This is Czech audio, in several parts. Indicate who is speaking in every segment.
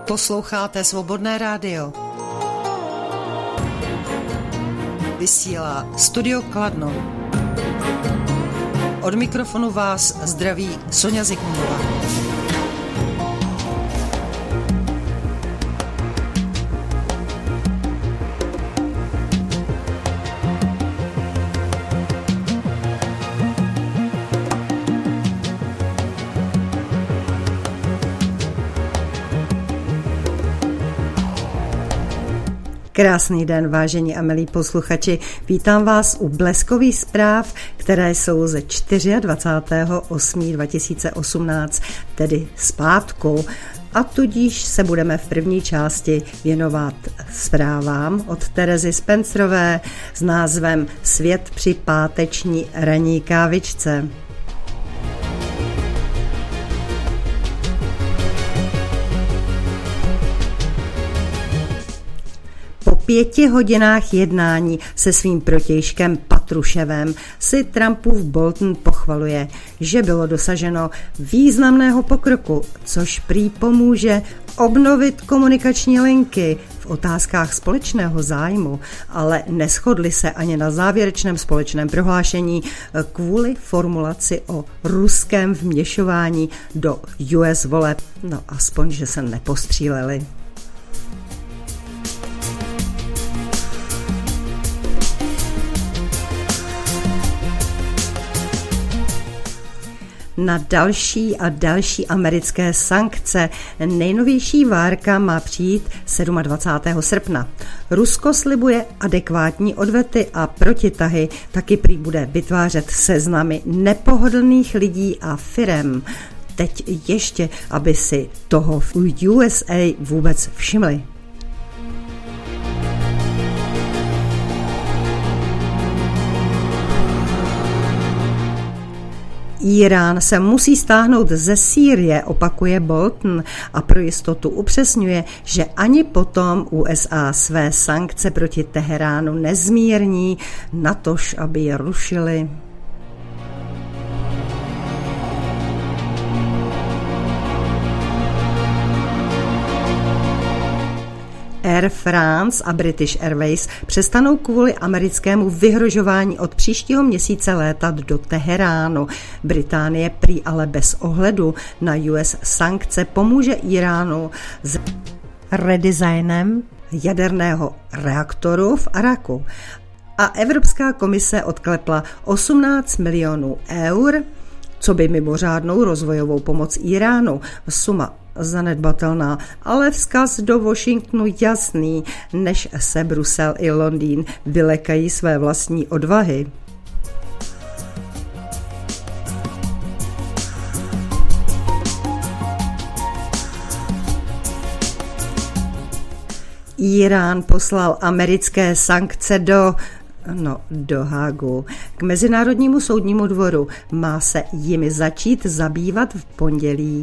Speaker 1: Posloucháte Svobodné rádio. Vysílá Studio Kladno. Od mikrofonu vás zdraví Sonja Zikmundová. Krásný den, vážení a milí posluchači. Vítám vás u bleskových zpráv, které jsou ze 24.8.2018, tedy z pátku. A tudíž se budeme v první části věnovat zprávám od Terezy Spencerové s názvem Svět při páteční ranní kávičce. Po 5 hodinách jednání se svým protějškem Patruševem si Trumpův Bolton pochvaluje, že bylo dosaženo významného pokroku, což prý pomůže obnovit komunikační linky v otázkách společného zájmu, ale neshodli se ani na závěrečném společném prohlášení kvůli formulaci o ruském vměšování do US voleb. No aspoň, že se nepostříleli. Na další a další americké sankce. Nejnovější várka má přijít 27. srpna. Rusko slibuje adekvátní odvety a protitahy, taky prý bude vytvářet seznamy nepohodlných lidí a firem. Teď ještě, aby si toho v USA vůbec všimli. Irán se musí stáhnout ze Sýrie, opakuje Bolton a pro jistotu upřesňuje, že ani potom USA své sankce proti Teheránu nezmírní, natož aby je rušili. Air France a British Airways přestanou kvůli americkému vyhrožování od příštího měsíce létat do Teheránu. Británie prý ale bez ohledu na US sankce pomůže Iránu s redesignem jaderného reaktoru v Araku. A Evropská komise odklepla 18 milionů eur, co by mimořádnou rozvojovou pomoc Iránu. Suma zanedbatelná, ale vzkaz do Washingtonu jasný, než se Brusel i Londýn vylekají své vlastní odvahy. Irán poslal americké sankce do Hágu. K Mezinárodnímu soudnímu dvoru má se jimi začít zabývat v pondělí.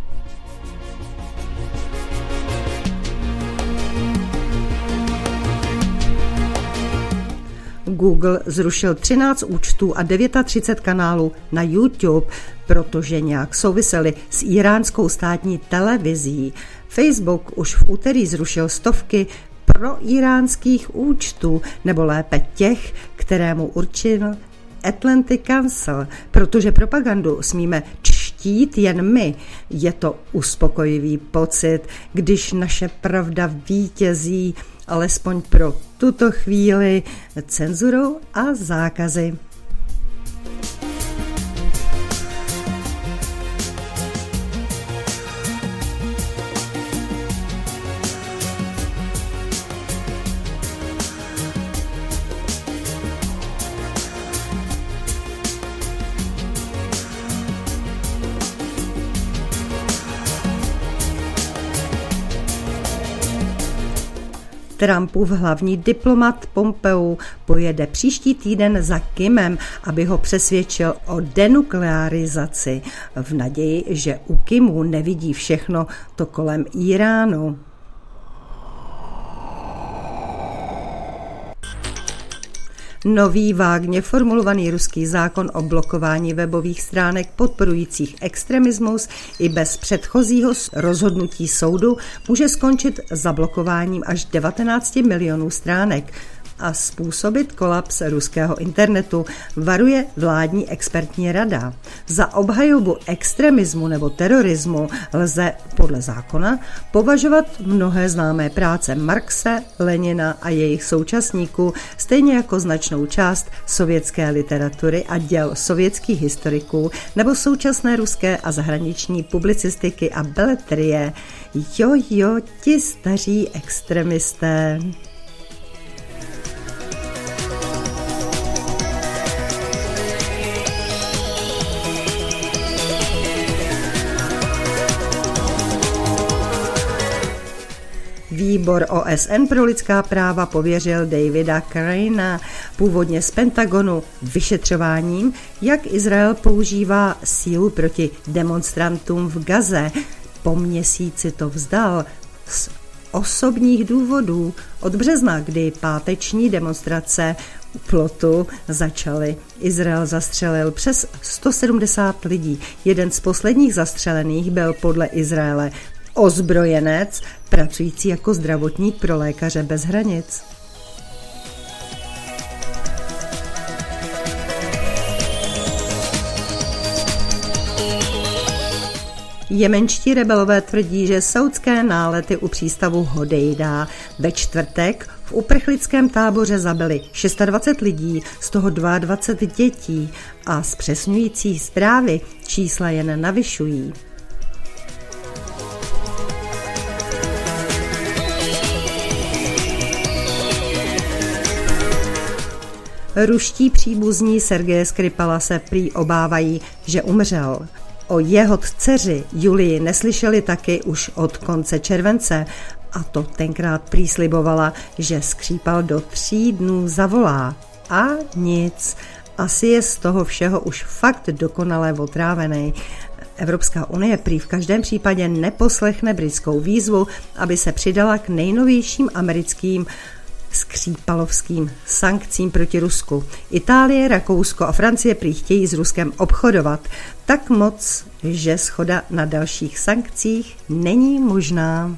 Speaker 1: Google zrušil 13 účtů a 39 kanálů na YouTube, protože nějak souvisely s iránskou státní televizí. Facebook už v úterý zrušil stovky proiránských účtů, nebo lépe těch, kterému určil Atlantic Council, protože propagandu smíme čtít jen my. Je to uspokojivý pocit, když naše pravda vítězí, alespoň pro tuto chvíli, cenzurou a zákazy. Trumpův hlavní diplomat Pompeo pojede příští týden za Kimem, aby ho přesvědčil o denuklearizaci v naději, že u Kimu nevidí všechno to kolem Iránu. Nový vágně formulovaný ruský zákon o blokování webových stránek podporujících extremismus i bez předchozího rozhodnutí soudu může skončit zablokováním až 19 milionů stránek a způsobit kolaps ruského internetu, varuje vládní expertní rada. Za obhajobu extremismu nebo terorismu lze podle zákona považovat mnohé známé práce Marxe, Lenina a jejich současníků, stejně jako značnou část sovětské literatury a děl sovětských historiků nebo současné ruské a zahraniční publicistiky a beletrie. Jo, ti staří extremisté. Výbor OSN pro lidská práva pověřil Davida Craina, původně z Pentagonu, vyšetřováním, jak Izrael používá sílu proti demonstrantům v Gaze. Po měsíci to vzdal z osobních důvodů. Od března, kdy páteční demonstrace u plotu začaly, Izrael zastřelil přes 170 lidí. Jeden z posledních zastřelených byl podle Izraele ozbrojenec, pracující jako zdravotník pro Lékaře bez hranic. Jemenští rebelové tvrdí, že saudské nálety u přístavu Hodejda ve čtvrtek v uprchlickém táboře zabili 26 lidí, z toho 22 dětí a zpřesňující zprávy čísla jen navyšují. Ruští příbuzní Sergeje Skripala se prý obávají, že umřel. O jeho dceři Julii neslyšeli taky už od konce července a to tenkrát prý slibovala, že Skripal do 3 dnů zavolá. A nic. Asi je z toho všeho už fakt dokonale otrávený. Evropská unie prý v každém případě neposlechne britskou výzvu, aby se přidala k nejnovějším americkým Skripalovským sankcím proti Rusku. Itálie, Rakousko a Francie prý chtějí s Ruskem obchodovat tak moc, že shoda na dalších sankcích není možná.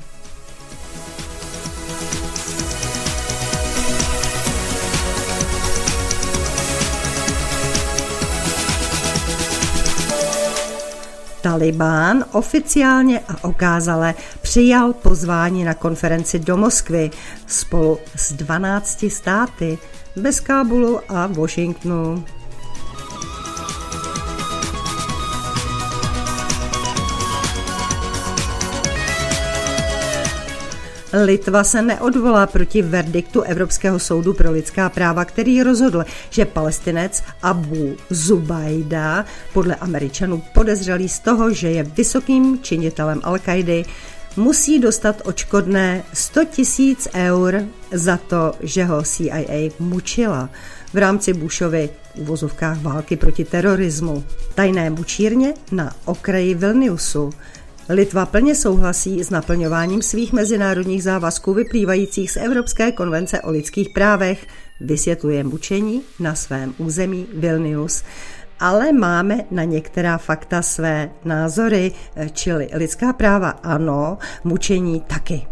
Speaker 1: Talibán oficiálně a okázale přijal pozvání na konferenci do Moskvy spolu s 12 státy bez Kábulu a Washingtonu. Litva se neodvolá proti verdiktu Evropského soudu pro lidská práva, který rozhodl, že Palestinec Abu Zubaydah, podle Američanů podezřelý z toho, že je vysokým činitelem Al-Kaidy, musí dostat odškodné 100 000 eur za to, že ho CIA mučila v rámci Bushovy v uvozovkách války proti terorismu. Tajné mučírně na okraji Vilniusu. Litva plně souhlasí s naplňováním svých mezinárodních závazků vyplývajících z Evropské konvence o lidských právech, vysvětluje mučení na svém území Vilnius. Ale máme na některá fakta své názory, čili lidská práva ano, mučení taky.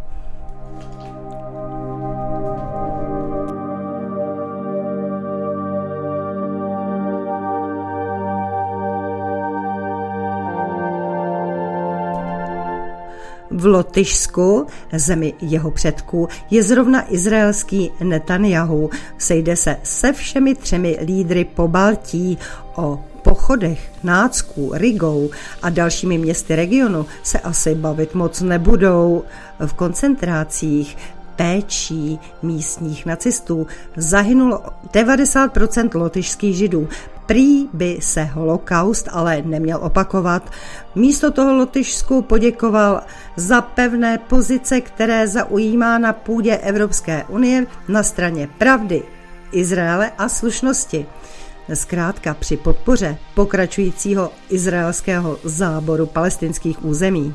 Speaker 1: V Lotyšsku, zemi jeho předků, je zrovna izraelský Netanjahu. Sejde se všemi 3 lídry Pobaltí. O pochodech, Nácku, Rigou a dalšími městy regionu se asi bavit moc nebudou. V koncentrácích péčí místních nacistů zahynulo 90% lotyšských Židů. Prý by se holokaust ale neměl opakovat. Místo toho Lotyšsku poděkoval za pevné pozice, které zaujímá na půdě Evropské unie na straně pravdy, Izraele a slušnosti. Zkrátka při podpoře pokračujícího izraelského záboru palestinských území.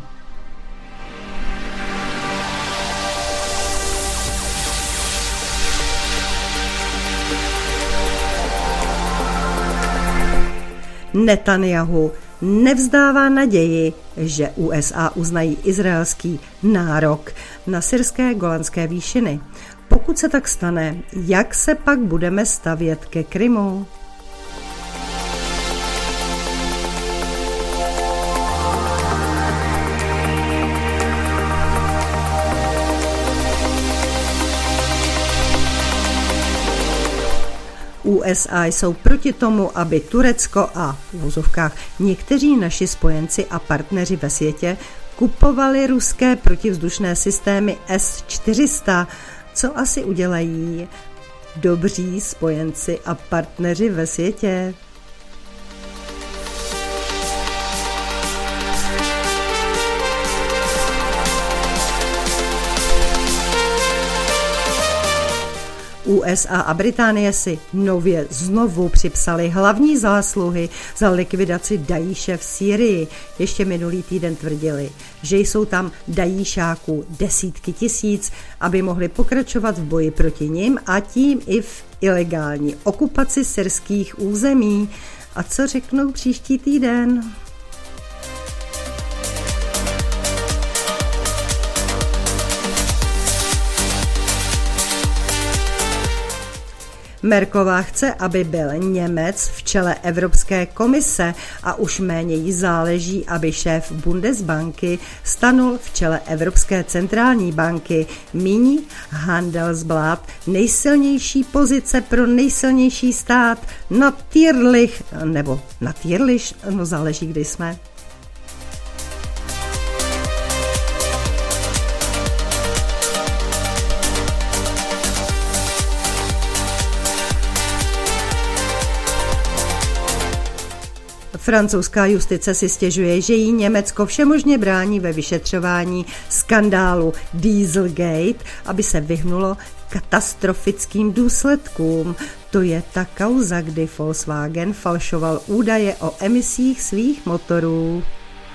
Speaker 1: Netanjahu nevzdává naději, že USA uznají izraelský nárok na syrské Golanské výšiny. Pokud se tak stane, jak se pak budeme stavět ke Krymu? USA jsou proti tomu, aby Turecko a v uvozovkách někteří naši spojenci a partneři ve světě kupovali ruské protivzdušné systémy S-400. Co asi udělají dobří spojenci a partneři ve světě? USA a Británie si nově znovu připsali hlavní zásluhy za likvidaci Dajíše v Sýrii. Ještě minulý týden tvrdili, že jsou tam dajíšáků desítky tisíc, aby mohli pokračovat v boji proti nim a tím i v ilegální okupaci syrských území. A co řeknou příští týden? Merkelová chce, aby byl Němec v čele Evropské komise a už méně jí záleží, aby šéf Bundesbanky stanul v čele Evropské centrální banky. Míní Handelsblatt nejsilnější pozice pro nejsilnější stát natýrlich, záleží, kdy jsme. Francouzská justice si stěžuje, že jí Německo všemožně brání ve vyšetřování skandálu Dieselgate, aby se vyhnulo katastrofickým důsledkům. To je ta kauza, kdy Volkswagen falšoval údaje o emisích svých motorů.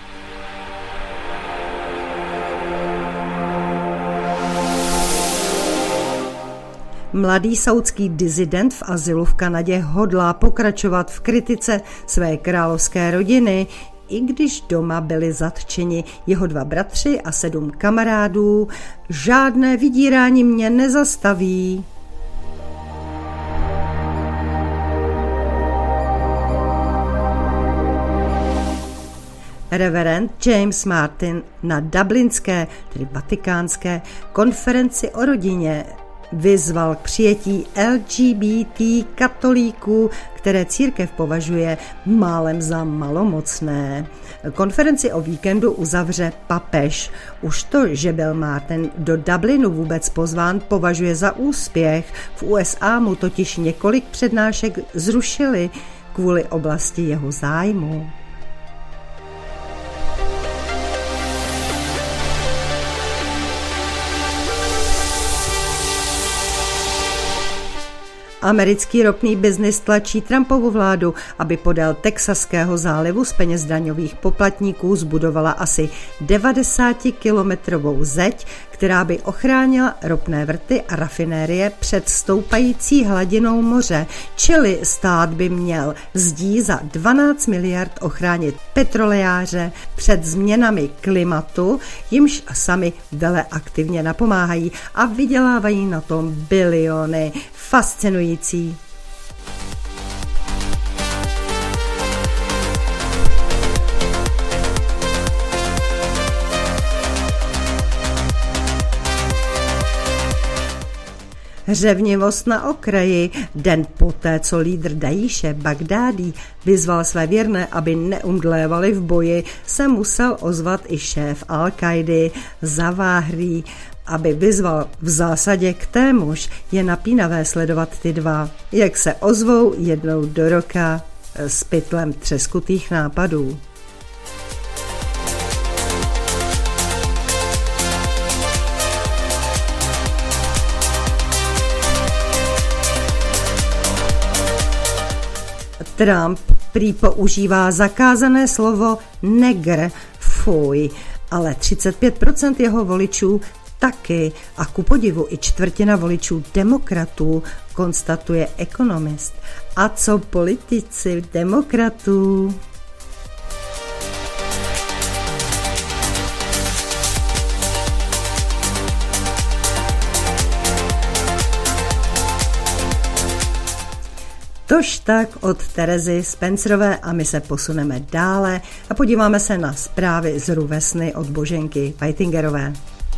Speaker 1: Mladý saudský disident v azylu v Kanadě hodlá pokračovat v kritice své královské rodiny, i když doma byli zatčeni jeho 2 bratři a 7 kamarádů. Žádné vydírání mě nezastaví. Reverend James Martin na dublinské, tedy vatikánské konferenci o rodině vyzval k přijetí LGBT katolíků, které církev považuje málem za malomocné. Konferenci o víkendu uzavře papež. Už to, že byl Martin do Dublinu vůbec pozván, považuje za úspěch. V USA mu totiž několik přednášek zrušili kvůli oblasti jeho zájmu. Americký ropný biznis tlačí Trumpovu vládu, aby podél Texaského zálivu z peněz daňových poplatníků zbudovala asi 90-kilometrovou zeď, která by ochránila ropné vrty a rafinérie před stoupající hladinou moře. Čili stát by měl zdí za 12 miliard ochránit petrolejáře před změnami klimatu, jimž sami veleaktivně napomáhají a vydělávají na tom biliony. Fascinující. Řevnivost na okraji. Den poté, co lídr Dajíše Bagdádí vyzval své věrné, aby neumdlévali v boji, se musel ozvat i šéf Al-Kaidy Zaváhrý, aby vyzval v zásadě k témuž. Je napínavé sledovat ty dva, jak se ozvou jednou do roka s pytlem třeskutých nápadů. Trump prý používá zakázané slovo negr, fuj, ale 35% jeho voličů Taky a ku podivu i čtvrtina voličů demokratů, konstatuje Economist. A co politici demokratů? Tož tak od Terezy Spencerové a my se posuneme dále a podíváme se na zprávy z Ruvesny od Boženky Fajtingerové.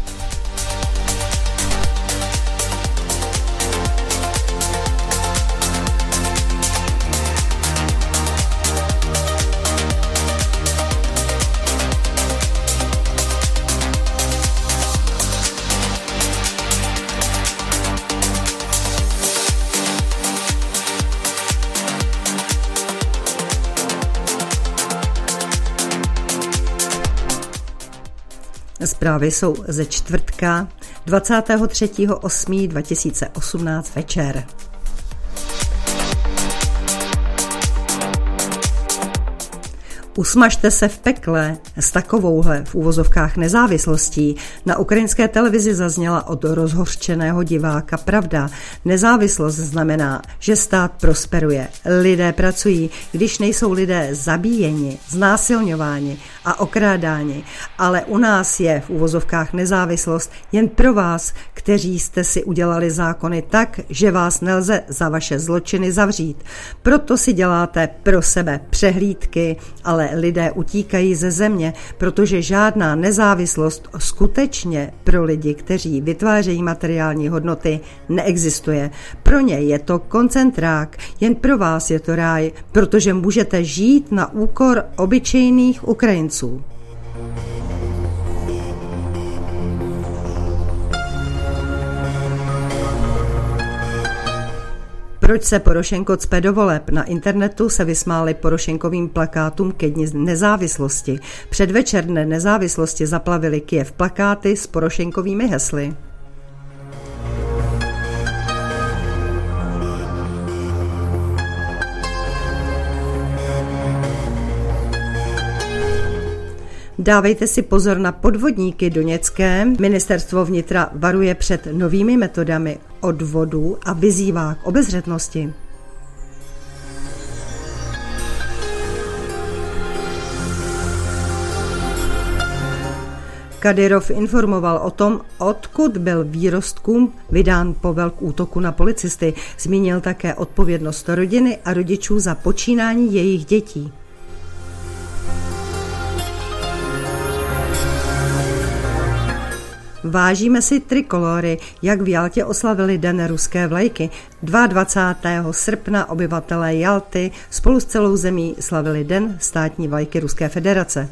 Speaker 1: Zprávy jsou ze čtvrtka 23.8.2018 večer. Usmažte se v pekle s takovouhle v uvozovkách nezávislostí. Na ukrajinské televizi zazněla od rozhořčeného diváka pravda. Nezávislost znamená, že stát prosperuje, lidé pracují, když nejsou lidé zabíjeni, znásilňováni a okrádáni. Ale u nás je v uvozovkách nezávislost jen pro vás, kteří jste si udělali zákony tak, že vás nelze za vaše zločiny zavřít. Proto si děláte pro sebe přehlídky, ale lidé utíkají ze země, protože žádná nezávislost skutečně pro lidi, kteří vytvářejí materiální hodnoty, neexistuje. Pro ně je to koncentrák, jen pro vás je to ráj, protože můžete žít na úkor obyčejných Ukrajinců. Proč se Porošenko cpe do voleb? Na internetu se vysmáli Porošenkovým plakátům ke dni nezávislosti. Předvečer dne nezávislosti zaplavili Kyjev plakáty s Porošenkovými hesly. Dávejte si pozor na podvodníky doněcké. Ministerstvo vnitra varuje před novými metodami odvodů a vyzývá k obezřetnosti. Kadyrov informoval o tom, odkud byl výrostkům vydán povel k útoku na policisty. Zmínil také odpovědnost rodiny a rodičů za počínání jejich dětí. Vážíme si trikolory, jak v Jaltě oslavili Den ruské vlajky. 22. srpna obyvatelé Jalty spolu s celou zemí slavili Den státní vlajky Ruské federace.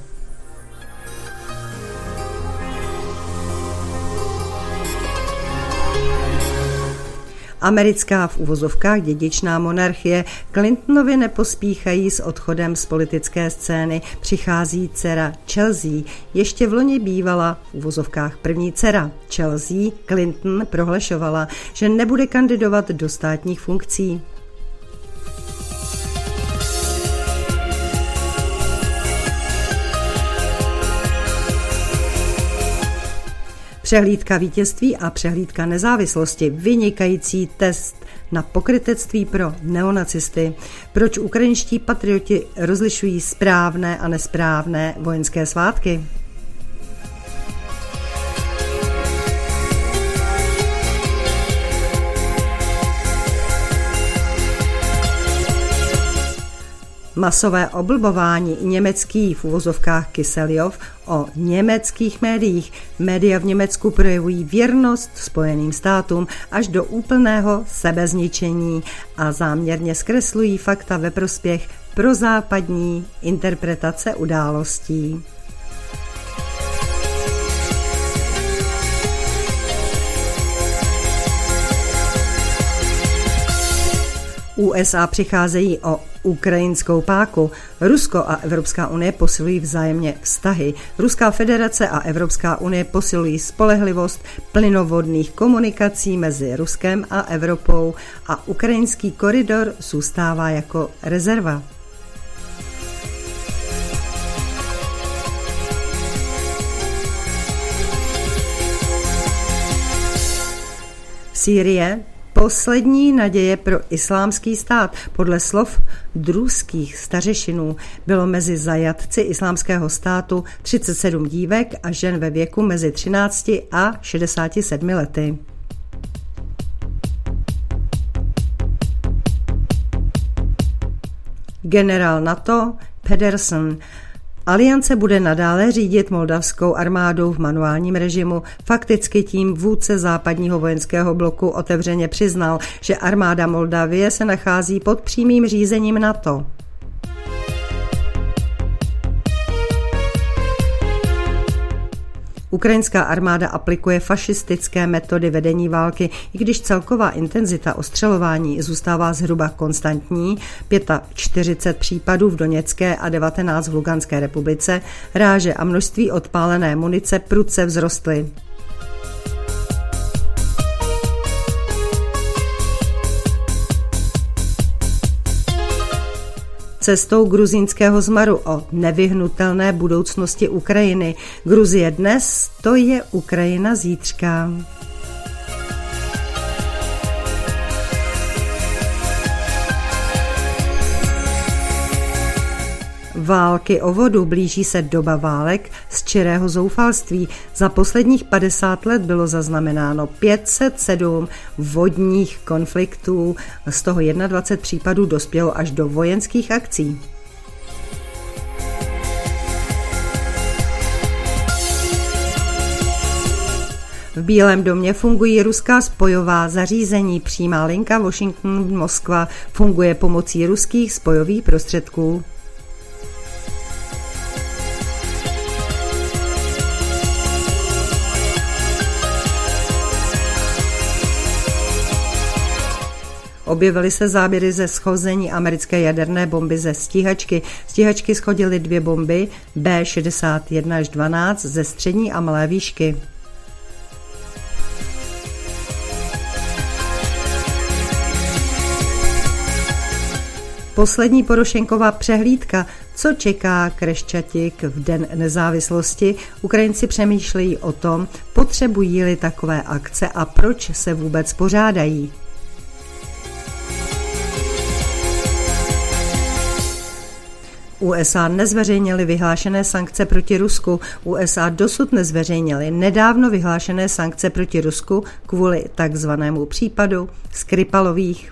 Speaker 1: Americká v uvozovkách dědičná monarchie Clintonovi nepospíchají s odchodem z politické scény. Přichází dcera Chelsea. Ještě v loni bývala v uvozovkách první dcera. Chelsea Clinton prohlašovala, že nebude kandidovat do státních funkcí. Přehlídka vítězství a přehlídka nezávislosti, vynikající test na pokrytectví pro neonacisty. Proč ukrajinští patrioti rozlišují správné a nesprávné vojenské svátky? Masové oblbování německý v uvozovkách Kyselyov o německých médiích. Média v Německu projevují věrnost Spojeným státům až do úplného sebezničení a záměrně zkreslují fakta ve prospěch prozápadní interpretace událostí. USA přicházejí o ukrajinskou páku. Rusko a Evropská unie posilují vzájemně vztahy. Ruská federace a Evropská unie posilují spolehlivost plynovodných komunikací mezi Ruskem a Evropou a ukrajinský koridor zůstává jako rezerva. Sýrie, poslední naděje pro islámský stát. Podle slov druzských stařešinů bylo mezi zajatci islámského státu 37 dívek a žen ve věku mezi 13 a 67 lety. Generál NATO Pedersen. Aliance bude nadále řídit moldavskou armádu v manuálním režimu. Fakticky tím vůdce západního vojenského bloku otevřeně přiznal, že armáda Moldavie se nachází pod přímým řízením NATO. Ukrajinská armáda aplikuje fašistické metody vedení války, i když celková intenzita ostřelování zůstává zhruba konstantní, 45 případů v Doněcké a 19 v Luganské republice, ráže a množství odpálené munice prudce vzrostly. Cestou gruzínského zmaru o nevyhnutelné budoucnosti Ukrajiny. Gruzie dnes, to je Ukrajina zítřka. Války o vodu, blíží se doba válek z čirého zoufalství. Za posledních 50 let bylo zaznamenáno 507 vodních konfliktů, z toho 21 případů dospělo až do vojenských akcí. V Bílém domě fungují ruská spojová zařízení. Přímá linka Washington-Moskva funguje pomocí ruských spojových prostředků. Objevily se záběry ze schození americké jaderné bomby ze stíhačky. Stíhačky shodily 2 bomby B-61 až 12 ze střední a malé výšky. Poslední Porošenkova přehlídka. Co čeká Kreščatik v Den nezávislosti? Ukrajinci přemýšlejí o tom, potřebují-li takové akce a proč se vůbec pořádají. USA nezveřejnily vyhlášené sankce proti Rusku. USA dosud nezveřejnily nedávno vyhlášené sankce proti Rusku kvůli takzvanému případu Skripalových.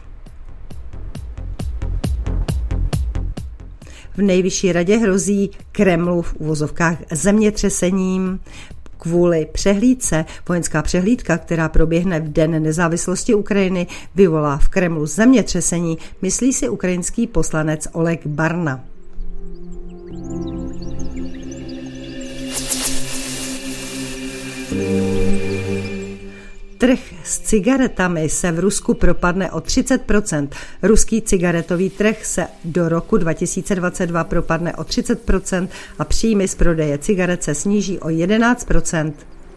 Speaker 1: V nejvyšší radě hrozí Kremlu v uvozovkách zemětřesením kvůli přehlídce. Vojenská přehlídka, která proběhne v Den nezávislosti Ukrajiny, vyvolá v Kremlu zemětřesení, myslí si ukrajinský poslanec Oleg Barna. Trh s cigaretami se v Rusku propadne o 30%. Ruský cigaretový trh se do roku 2022 propadne o 30% a příjmy z prodeje cigaret se sníží o 11%.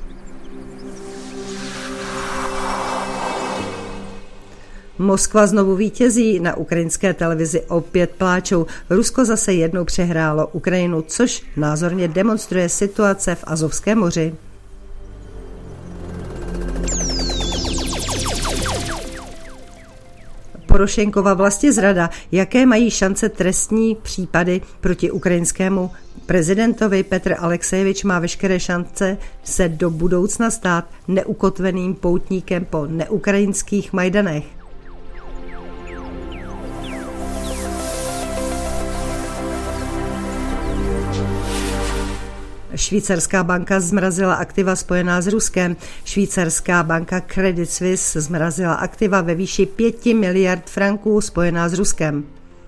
Speaker 1: Moskva znovu vítězí, na ukrajinské televizi opět pláčou. Rusko zase jednou přehrálo Ukrajinu, což názorně demonstruje situace v Azovském moři. Porošenkova vlastizrada. Jaké mají šance trestní případy proti ukrajinskému prezidentovi? Petr Alexejevič má veškeré šance se do budoucna stát neukotveným poutníkem po neukrajinských Majdanech. Švýcarská banka zmrazila aktiva spojená s Ruskem. Švýcarská banka Credit Suisse zmrazila aktiva ve výši 5 miliard franků spojená s Ruskem.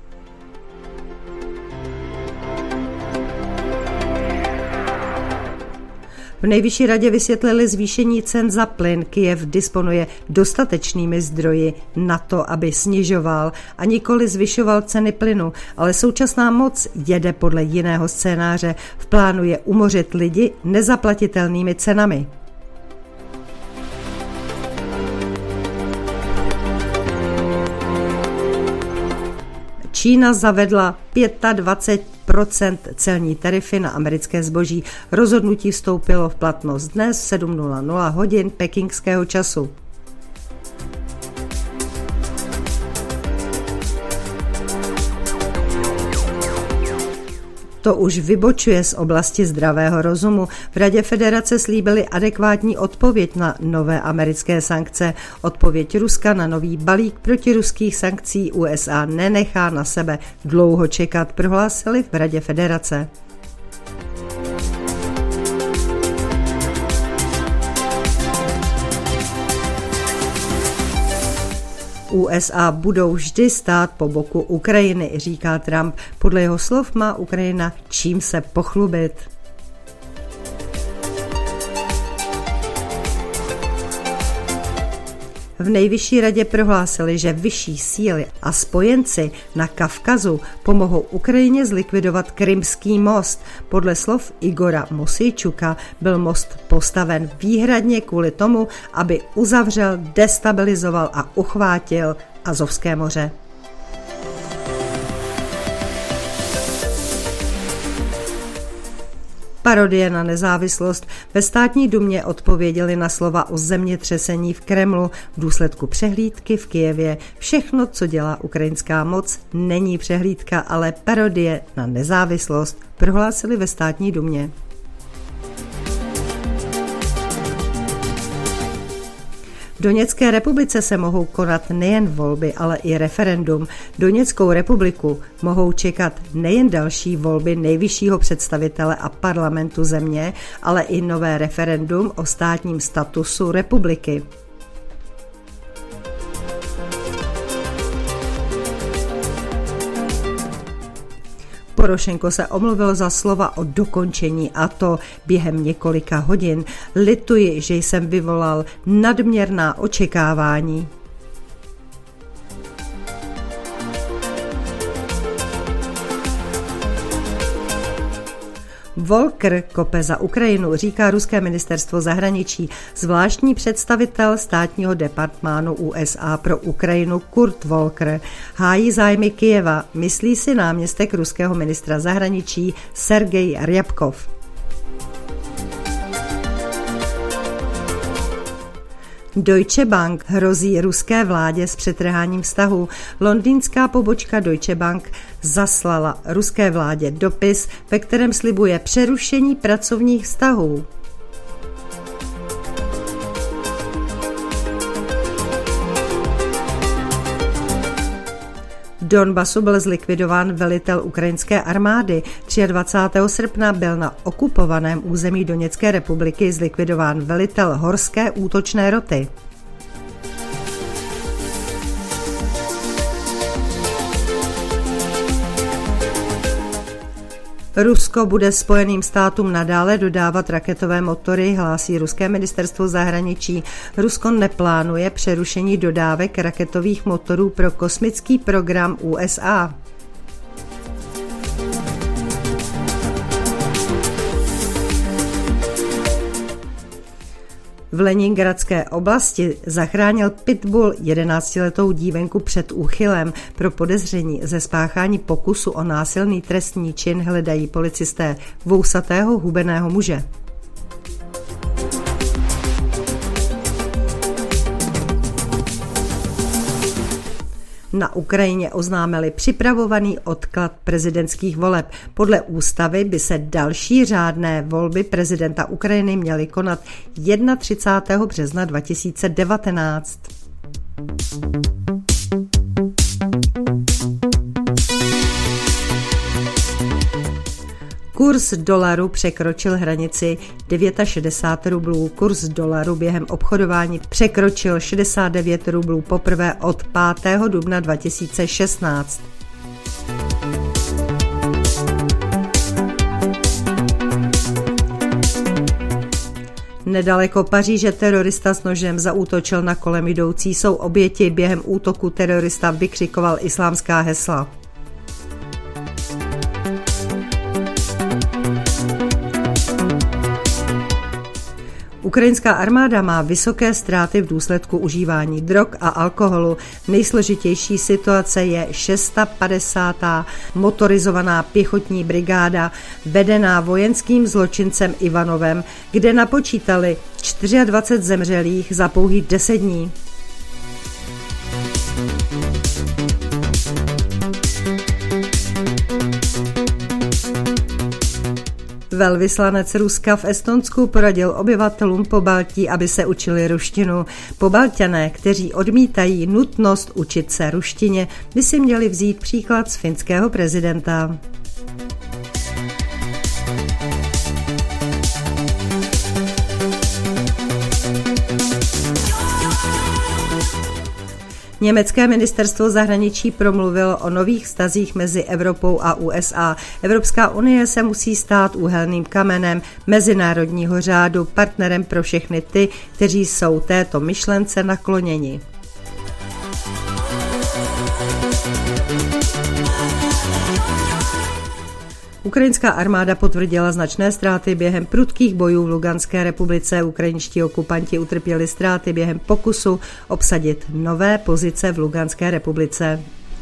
Speaker 1: V nejvyšší radě vysvětlili zvýšení cen za plyn. Kyjev disponuje dostatečnými zdroji na to, aby snižoval a nikoli zvyšoval ceny plynu, ale současná moc jede podle jiného scénáře. V plánu je umořit lidi nezaplatitelnými cenami. Čína zavedla 25% celní tarify na americké zboží. Rozhodnutí vstoupilo v platnost dnes v 7:00 hodin pekingského času. To už vybočuje z oblasti zdravého rozumu. V Radě federace slíbili adekvátní odpověď na nové americké sankce. Odpověď Ruska na nový balík protiruských sankcí USA nenechá na sebe dlouho čekat, prohlásili v Radě federace. USA budou vždy stát po boku Ukrajiny, říká Trump. Podle jeho slov má Ukrajina čím se pochlubit. V nejvyšší radě prohlásili, že vyšší síly a spojenci na Kavkazu pomohou Ukrajině zlikvidovat Krymský most. Podle slov Igora Mosejčuka byl most postaven výhradně kvůli tomu, aby uzavřel, destabilizoval a uchvátil Azovské moře. Parodie na nezávislost. Ve státní dumě odpověděli na slova o zemětřesení v Kremlu v důsledku přehlídky v Kyjevě. Všechno, co dělá ukrajinská moc, není přehlídka, ale parodie na nezávislost, prohlásili ve státní dumě. V Doněcké republice se mohou konat nejen volby, ale i referendum. Doněckou republiku mohou čekat nejen další volby nejvyššího představitele a parlamentu země, ale i nové referendum o státním statusu republiky. Porošenko se omluvil za slova o dokončení, a to během několika hodin. Lituji, že jsem vyvolal nadměrná očekávání. Volker kope za Ukrajinu, říká ruské ministerstvo zahraničí. Zvláštní představitel státního departmánu USA pro Ukrajinu Kurt Volker hájí zájmy Kyjeva, myslí si náměstek ruského ministra zahraničí Sergej Ryabkov. Deutsche Bank hrozí ruské vládě s přetrháním vztahů. Londýnská pobočka Deutsche Bank zaslala ruské vládě dopis, ve kterém slibuje přerušení pracovních vztahů. V Donbasu byl zlikvidován velitel ukrajinské armády. 23. srpna byl na okupovaném území Doněcké republiky zlikvidován velitel horské útočné roty. Rusko bude Spojeným státům nadále dodávat raketové motory, hlásí ruské ministerstvo zahraničí. Rusko neplánuje přerušení dodávek raketových motorů pro kosmický program USA. V Leningradské oblasti zachránil pitbull 11letou dívenku před úchylem. Pro podezření ze spáchání pokusu o násilný trestní čin hledají policisté vousatého hubeného muže. Na Ukrajině oznámili připravovaný odklad prezidentských voleb. Podle ústavy by se další řádné volby prezidenta Ukrajiny měly konat 31. března 2019. Kurz dolaru překročil hranici 69 rublů. Kurz dolaru během obchodování překročil 69 rublů poprvé od 5. dubna 2016. Nedaleko Paříže terorista s nožem zaútočil na kolem jdoucí. Jsou oběti. Během útoku terorista vykřikoval islámská hesla. Ukrajinská armáda má vysoké ztráty v důsledku užívání drog a alkoholu. Nejsložitější situace je 650. motorizovaná pěchotní brigáda, vedená vojenským zločincem Ivanovem, kde napočítali 24 zemřelých za pouhých 10 dní. Velvyslanec Ruska v Estonsku poradil obyvatelům Pobaltí, aby se učili ruštinu. Pobalťané, kteří odmítají nutnost učit se ruštině, by si měli vzít příklad z finského prezidenta. Německé ministerstvo zahraničí promluvilo o nových vztazích mezi Evropou a USA. Evropská unie se musí stát úhelným kamenem mezinárodního řádu, partnerem pro všechny ty, kteří jsou této myšlence nakloněni. Ukrajinská armáda potvrdila značné ztráty během prudkých bojů v Luganské republice. Ukrajinští okupanti utrpěli ztráty během pokusu obsadit nové pozice v Luganské republice.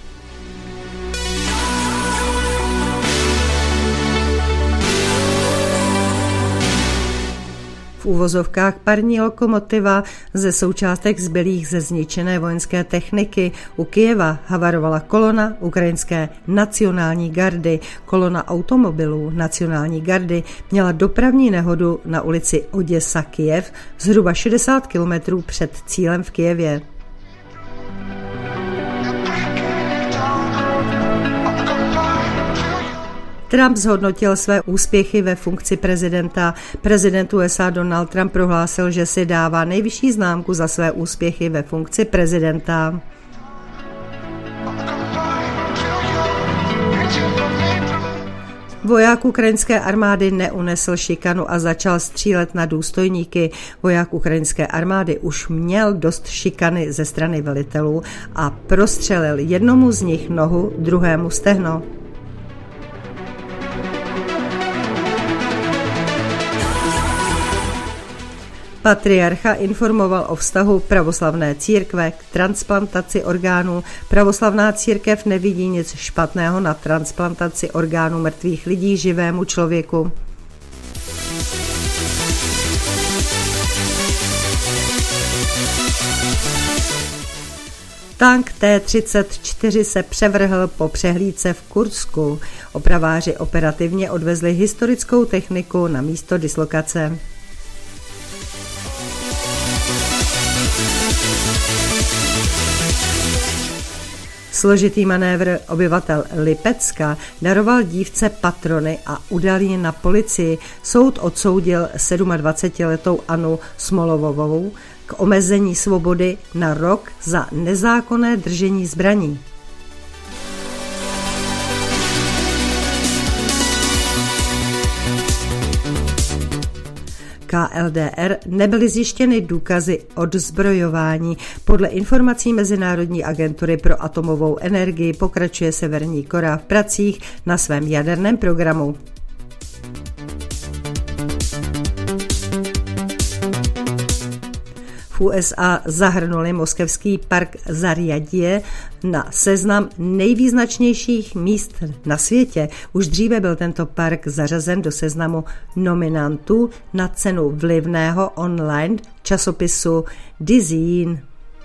Speaker 1: V uvozovkách parní lokomotiva ze součástek zbylých ze zničené vojenské techniky u Kyjeva havarovala kolona ukrajinské nacionální gardy. Kolona automobilů nacionální gardy měla dopravní nehodu na ulici Oděsa-Kyjev zhruba 60 kilometrů před cílem v Kyjevě. Trump zhodnotil své úspěchy ve funkci prezidenta. Prezident USA Donald Trump prohlásil, že si dává nejvyšší známku za své úspěchy ve funkci prezidenta. Voják ukrajinské armády neunesl šikanu a začal střílet na důstojníky. Voják ukrajinské armády už měl dost šikany ze strany velitelů a prostřelil jednomu z nich nohu, druhému stehno. Patriarcha informoval o vztahu pravoslavné církve k transplantaci orgánů. Pravoslavná církev nevidí nic špatného na transplantaci orgánů mrtvých lidí živému člověku. Tank T-34 se převrhl po přehlídce v Kursku. Opraváři operativně odvezli historickou techniku na místo dislokace. Složitý manévr obyvatel Lipecka daroval dívce patrony a udal ji na policii. Soud odsoudil 27letou Annu Smolovovou k omezení svobody na rok za nezákonné držení zbraní. KLDR nebyly zjištěny důkazy odzbrojování. Podle informací Mezinárodní agentury pro atomovou energii pokračuje Severní Korea v pracích na svém jaderném programu. V USA zahrnuli moskevský park Zarjadje na seznam nejvýznačnějších míst na světě. Už dříve byl tento park zařazen do seznamu nominantů na cenu vlivného online časopisu Dizin.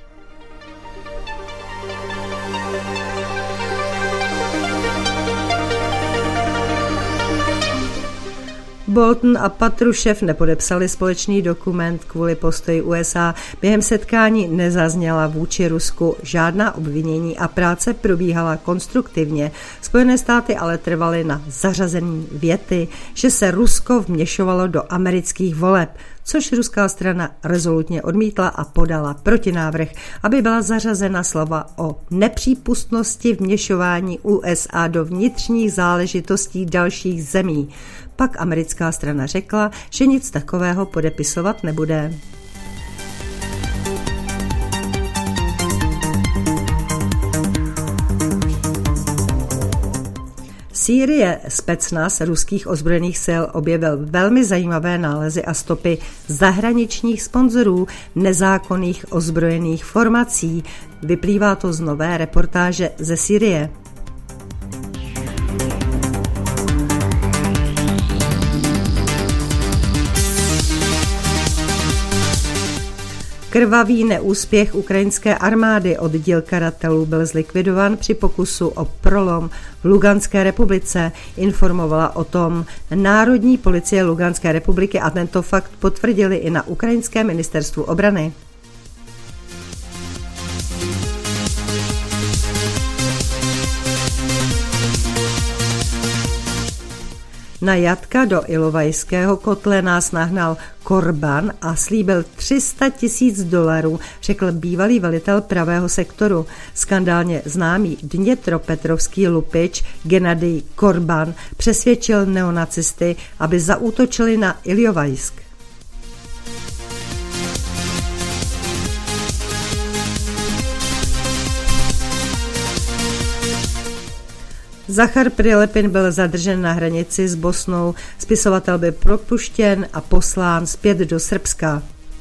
Speaker 1: Bolton a Patrušev nepodepsali společný dokument kvůli postoji USA. Během setkání nezazněla vůči Rusku žádná obvinění a práce probíhala konstruktivně. Spojené státy ale trvaly na zařazení věty, že se Rusko vměšovalo do amerických voleb, což ruská strana rezolutně odmítla a podala protinávrh, aby byla zařazena slova o nepřípustnosti vměšování USA do vnitřních záležitostí dalších zemí. Pak americká strana řekla, že nic takového podepisovat nebude. Sýrie specnaz ruských ozbrojených sil objevil velmi zajímavé nálezy a stopy zahraničních sponzorů nezákonných ozbrojených formací. Vyplývá to z nové reportáže ze Sýrie. Krvavý neúspěch ukrajinské armády, oddíl karatelů byl zlikvidován při pokusu o prolom v Luganské republice, informovala o tom Národní policie Luganské republiky a tento fakt potvrdili i na ukrajinském ministerstvu obrany. Na jatka do Ilovajského kotle nás nahnal Korban a slíbil $300,000, řekl bývalý velitel pravého sektoru. Skandálně známý dnětropetrovský lupič Gennadij Korban přesvědčil neonacisty, aby zaútočili na Ilovajsk. Zachar Prilepin byl zadržen na hranici s Bosnou, spisovatel byl propuštěn a poslán zpět do Srbska.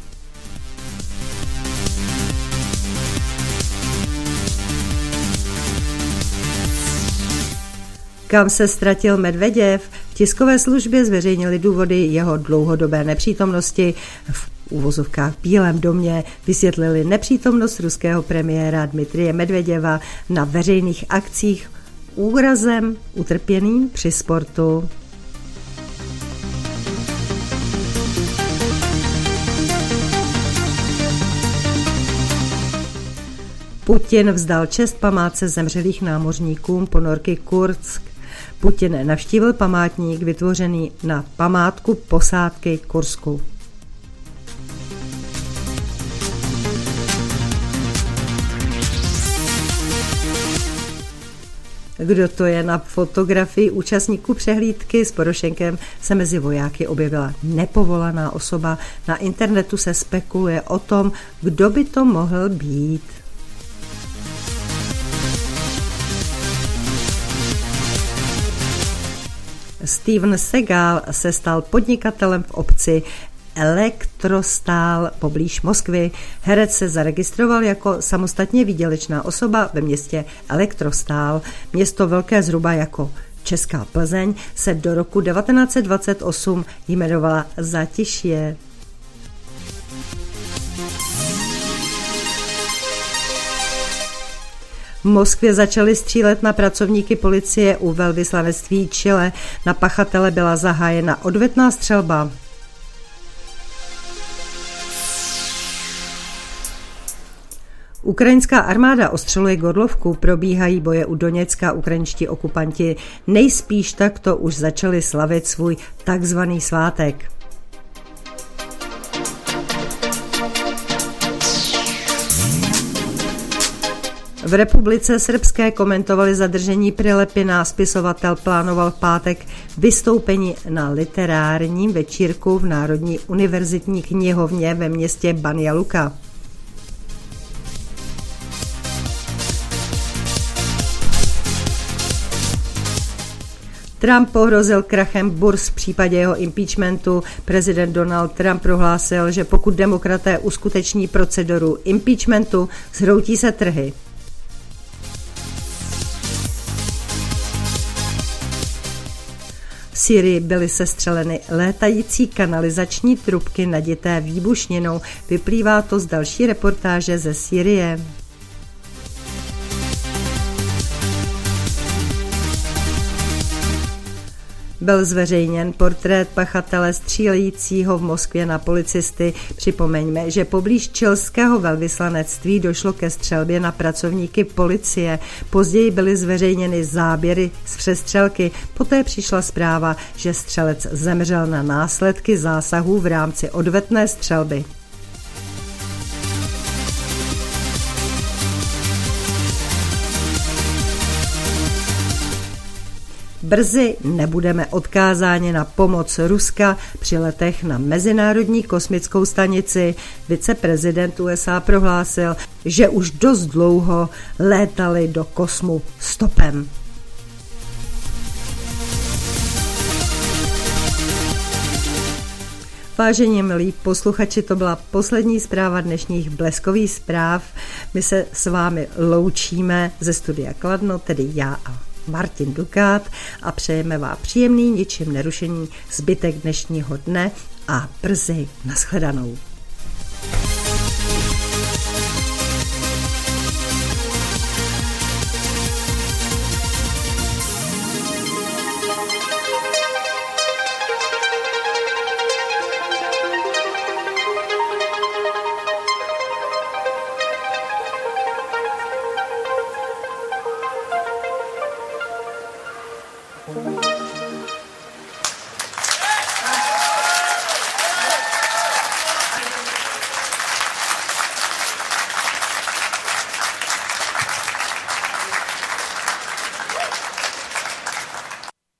Speaker 1: Kam se ztratil Medveděv? V tiskové službě zveřejnili důvody jeho dlouhodobé nepřítomnosti. V uvozovkách Bílém domě vysvětlili nepřítomnost ruského premiéra Dmitrije Medveděva na veřejných akcích úrazem utrpěným při sportu. Putin vzdal čest památce zemřelých námořníkům ponorky Kursk. Putin navštívil památník vytvořený na památku posádky Kursku. Kdo to je? Na fotografii účastníků přehlídky s Porošenkem se mezi vojáky objevila nepovolaná osoba. Na internetu se spekuluje o tom, kdo by to mohl být. Steven Seagal se stal podnikatelem v obci Elektrostál poblíž Moskvy. Herec se zaregistroval jako samostatně výdělečná osoba ve městě Elektrostál. Město velké zhruba jako Česká Plzeň se do roku 1928 jmenovala Zátišje. V Moskvě začali střílet na pracovníky policie u velvyslanectví Chile. Na pachatele byla zahájena odvetná střelba. Ukrajinská armáda ostřeluje Gorlovku, probíhají boje u Doněcka, ukrajinští okupanti nejspíš takto už začali slavit svůj takzvaný svátek. V Republice Srbské komentovali zadržení Prilepina, spisovatel plánoval v pátek vystoupení na literárním večírku v Národní univerzitní knihovně ve městě Banja Luka. Trump pohrozil krachem burz v případě jeho impeachmentu. Prezident Donald Trump prohlásil, že pokud demokraté uskuteční proceduru impeachmentu, zhroutí se trhy. V Sýrii byly sestřeleny létající kanalizační trubky nadité výbušninou. Vyplývá to z další reportáže ze Sýrie. Byl zveřejněn portrét pachatele střílejícího v Moskvě na policisty. Připomeňme, že poblíž chilského velvyslanectví došlo ke střelbě na pracovníky policie. Později byly zveřejněny záběry z přestřelky. Poté přišla zpráva, že střelec zemřel na následky zásahů v rámci odvetné střelby. Brzy nebudeme odkázáni na pomoc Ruska při letech na Mezinárodní kosmickou stanici. Viceprezident USA prohlásil, že už dost dlouho létali do kosmu stopem. Vážení milí posluchači, to byla poslední zpráva dnešních bleskových zpráv. My se s vámi loučíme ze studia Kladno, tedy já a Martin Dukát, a přejeme vám příjemný, ničím nerušený zbytek dnešního dne a brzy nashledanou.